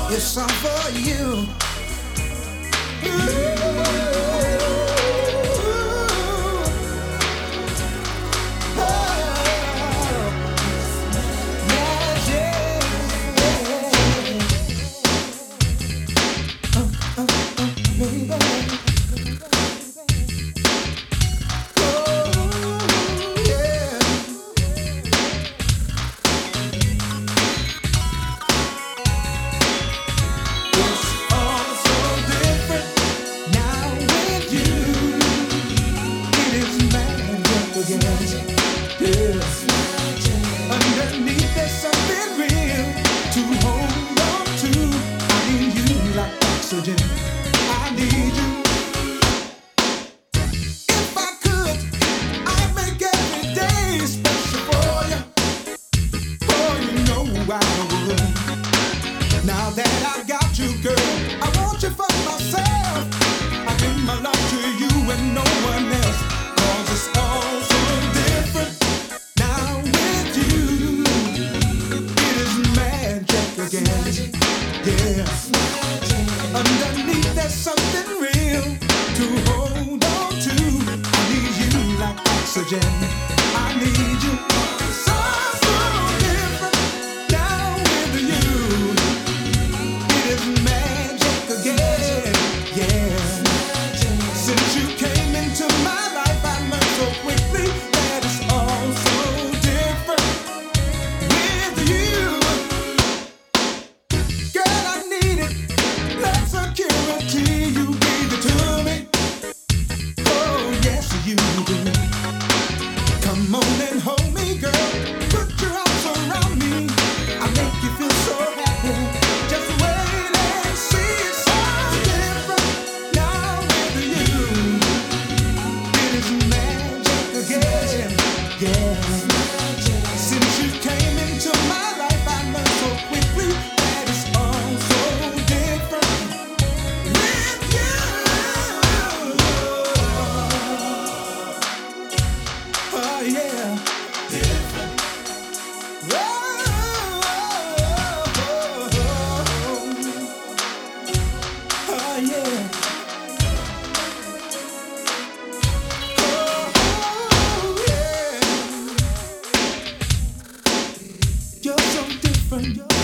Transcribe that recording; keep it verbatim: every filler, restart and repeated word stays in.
It's song for you. Underneath there's something real to hold on to. I need you like oxygen. I need you. If I could, I'd make every day special for you. Oh, you know I would. Now that I got you, girl, I want you for myself. I give my love to you and no one else. 'Cause it's all so different. Now with you, it is magic again. Yeah. Underneath there's something real to hold on to. I need you like oxygen. I need you. So, so different. Now with you, it is magic again. Yeah. Since you came into my life, I learned so quickly that it's all so different with you. Girl, I need it. That security you gave it to me. Oh, yes, you do. Come on and hold me, girl. Put your arms around me. I make you feel so happy. Just wait and see. It's so different now with you. It is magic again. Yeah. Since you came into my life, I learned so quickly that it's all so different with you. Oh yeah. Different. Whoa. Oh yeah. Oh yeah. You're so different.